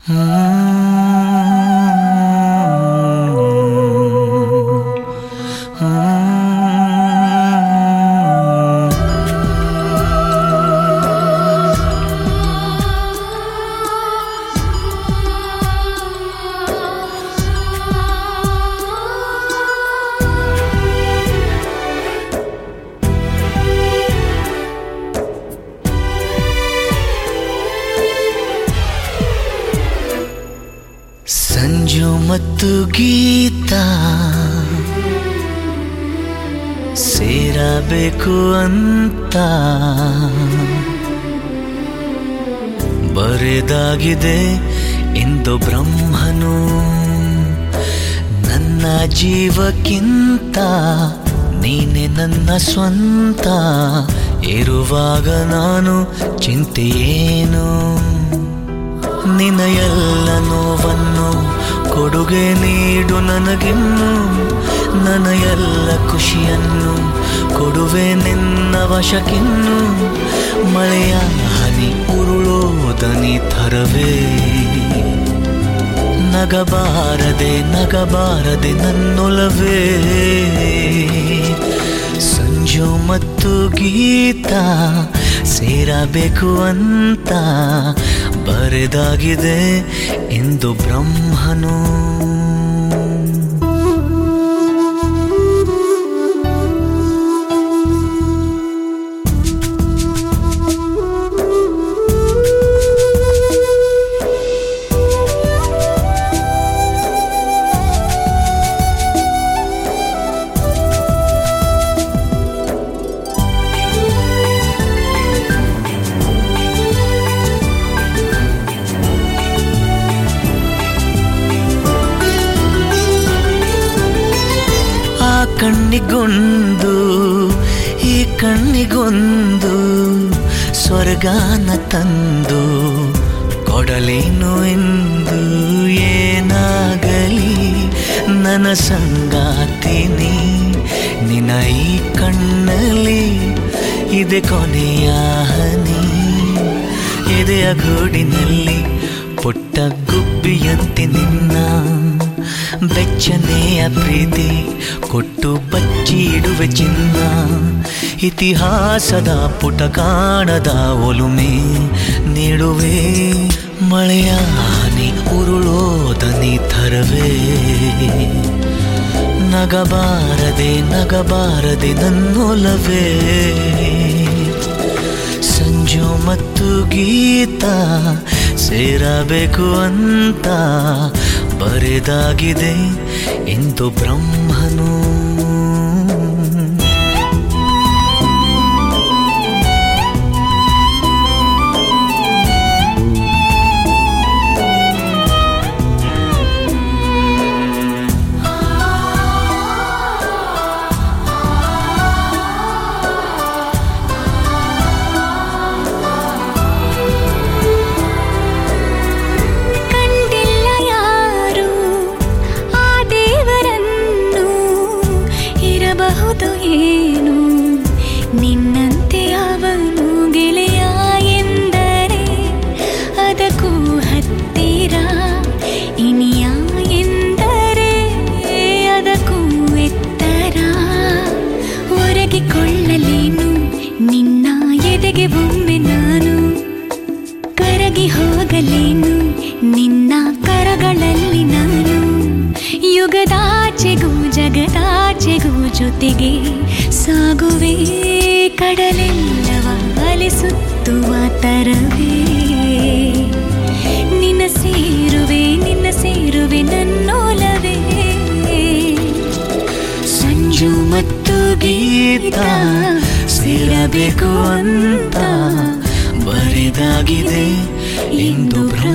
ಸಂಜು ಮತ್ತು ಗೀತಾ ಸೇರಬೇಕು ಅಂತ ಬರೆದಾಗಿದೆ ಇಂದು ಬ್ರಹ್ಮನು. ನನ್ನ ಜೀವಕ್ಕಿಂತ ನೀನೆ ನನ್ನ ಸ್ವಂತ. ಇರುವಾಗ ನಾನು ಚಿಂತೆಯೇನು. ನಿನ್ನ ಎಲ್ಲ ನೋವನ್ನು ಕೊಡುಗೆ ನೀಡು ನನಗಿನ್ನು. ನನ್ನ ಎಲ್ಲ ಖುಷಿಯನ್ನು ಕೊಡುವೆ ನಿನ್ನ ವಶಕ್ಕಿನ್ನು. ಮಳೆಯ ಹನಿ ಉರುಳೋದನಿ ಥರವೇ. ನಗಬಾರದೆ ನಗಬಾರದೆ ನನ್ನೊಲವೇ. ಸಂಜು ಮತ್ತು ಗೀತಾ ಸೇರಬೇಕು ಅಂತ ಬರೆದಾಗಿದೆ ಇಂದು ಬ್ರಹ್ಮನು. ಕಣ್ಣಿಗೊಂದು ಈ ಕಣ್ಣಿಗೊಂದು ಸ್ವರ್ಗಾನ ತಂದು ಕೊಡಲೇನು ಎಂದು. ಏನಾಗಲಿ ನನ್ನ ಸಂಗಾತಿನಿ ನಿನ್ನ ಈ ಕಣ್ಣಲ್ಲಿ ಇದೆ ಕೊನೆಯ ಹನಿ. ಎದೆಯ ಗೂಡಿನಲ್ಲಿ ಪುಟ್ಟ ಗುಬ್ಬಿಯಂತೆ ನಿನ್ನ ಬೆಚ್ಚನೆಯ ಪ್ರೀತಿ ಕೊಟ್ಟು ಬಚ್ಚಿಡುವೆ ಚಿನ್ನ. ಇತಿಹಾಸದ ಪುಟ ಕಾಣದ ಒಲುಮೆ ನೀಡುವೆ. ಮಳೆಯ ಹನಿ ಉರುಳೋದನಿ ಥರವೇ. ನಗಬಾರದೆ ನಗಬಾರದೆ ನನ್ನೊಲವೇ. ಸಂಜು ಮತ್ತು ಗೀತಾ ಸೇರಬೇಕು ಅಂತ ಬರೆದಾಗಿದೆ ಇಂದು ಬ್ರಹ್ಮನು. ಏನು ನಿನ್ನಂತೆ ಅವನು ಗೆಳೆಯ ಎಂದರೆ ಅದಕ್ಕೂ ಹತ್ತಿರ. ಇನಿಯ ಎಂದರೆ ಅದಕ್ಕೂ ಎತ್ತರ. ಒರಗಿಕೊಳ್ಳಲೇನು ನಿನ್ನ ಎದೆಗೆ ಒಮ್ಮೆ ನಾನು. ಕರಗಿ ಹೋಗಲೇನು ನಿನ್ನ ಕರಗಳಲ್ಲಿ ನಾನು. ಯುಗದಾಚೆಗೂ ಜಗದಾಚೆಗೂ ಜೊತೆಗೆ ಸಾಗುವೆ. ಕಡಲೆಲ್ಲವ ಅಲೆಸುತ್ತುವ ತರವೇ. ನಿನ್ನ ಸೇರುವೆ ನನ್ನೊಲವೇ. ಸಂಜು ಮತ್ತು ಗೀತಾ ಸೇರಬೇಕು ಅಂತ ಬರೆದಾಗಿದೆ ಇಂದು